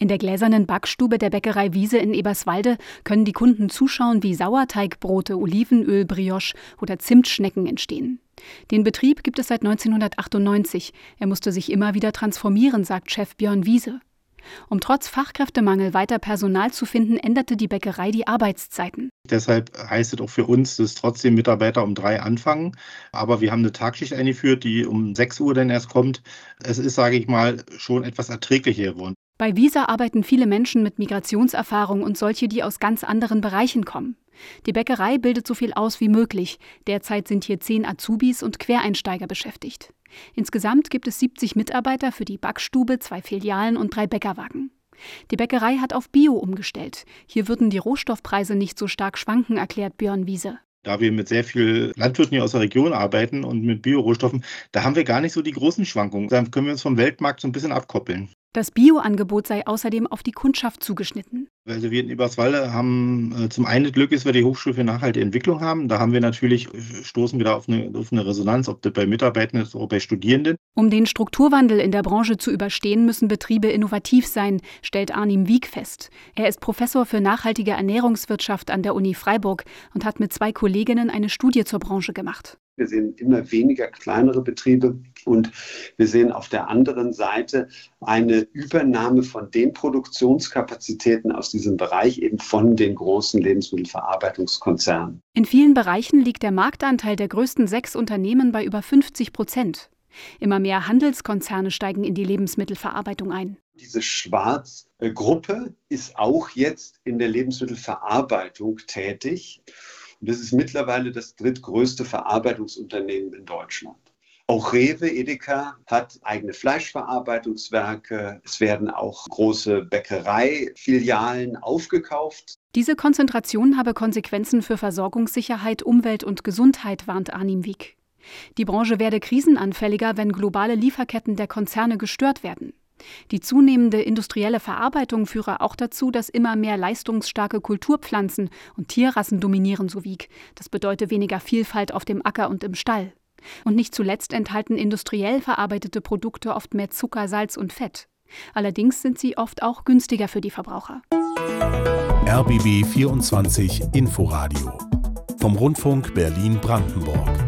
In der gläsernen Backstube der Bäckerei Wiese in Eberswalde können die Kunden zuschauen, wie Sauerteigbrote, Olivenöl, Brioche oder Zimtschnecken entstehen. Den Betrieb gibt es seit 1998. Er musste sich immer wieder transformieren, sagt Chef Björn Wiese. Um trotz Fachkräftemangel weiter Personal zu finden, änderte die Bäckerei die Arbeitszeiten. Deshalb heißt es auch für uns, dass trotzdem Mitarbeiter um 3 anfangen. Aber wir haben eine Tagschicht eingeführt, die um 6 Uhr dann erst kommt. Es ist, sage ich mal, schon etwas erträglicher geworden. Bei Wiese arbeiten viele Menschen mit Migrationserfahrung und solche, die aus ganz anderen Bereichen kommen. Die Bäckerei bildet so viel aus wie möglich. Derzeit sind hier 10 Azubis und Quereinsteiger beschäftigt. Insgesamt gibt es 70 Mitarbeiter für die Backstube, 2 Filialen und 3 Bäckerwagen. Die Bäckerei hat auf Bio umgestellt. Hier würden die Rohstoffpreise nicht so stark schwanken, erklärt Björn Wiese. Da wir mit sehr vielen Landwirten hier aus der Region arbeiten und mit Bio-Rohstoffen, da haben wir gar nicht so die großen Schwankungen. Da können wir uns vom Weltmarkt so ein bisschen abkoppeln. Das Bio-Angebot sei außerdem auf die Kundschaft zugeschnitten. Also wir in Eberswalde haben zum einen Glück, dass wir die Hochschule für nachhaltige Entwicklung haben. Da haben wir natürlich, stoßen wir da auf eine Resonanz, ob das bei Mitarbeitern ist oder bei Studierenden. Um den Strukturwandel in der Branche zu überstehen, müssen Betriebe innovativ sein, stellt Arnim Wieck fest. Er ist Professor für nachhaltige Ernährungswirtschaft an der Uni Freiburg und hat mit 2 Kolleginnen eine Studie zur Branche gemacht. Wir sehen immer weniger kleinere Betriebe und wir sehen auf der anderen Seite eine Übernahme von den Produktionskapazitäten aus diesem Bereich eben von den großen Lebensmittelverarbeitungskonzernen. In vielen Bereichen liegt der Marktanteil der größten 6 Unternehmen bei über 50%. Immer mehr Handelskonzerne steigen in die Lebensmittelverarbeitung ein. Diese Schwarz-Gruppe ist auch jetzt in der Lebensmittelverarbeitung tätig. Und das ist mittlerweile das drittgrößte Verarbeitungsunternehmen in Deutschland. Auch Rewe, Edeka hat eigene Fleischverarbeitungswerke. Es werden auch große Bäckereifilialen aufgekauft. Diese Konzentration habe Konsequenzen für Versorgungssicherheit, Umwelt und Gesundheit, warnt Arnim Wieck. Die Branche werde krisenanfälliger, wenn globale Lieferketten der Konzerne gestört werden. Die zunehmende industrielle Verarbeitung führe auch dazu, dass immer mehr leistungsstarke Kulturpflanzen und Tierrassen dominieren, so Wieck. Das bedeutet weniger Vielfalt auf dem Acker und im Stall. Und nicht zuletzt enthalten industriell verarbeitete Produkte oft mehr Zucker, Salz und Fett. Allerdings sind sie oft auch günstiger für die Verbraucher. RBB 24 Inforadio vom Rundfunk Berlin-Brandenburg.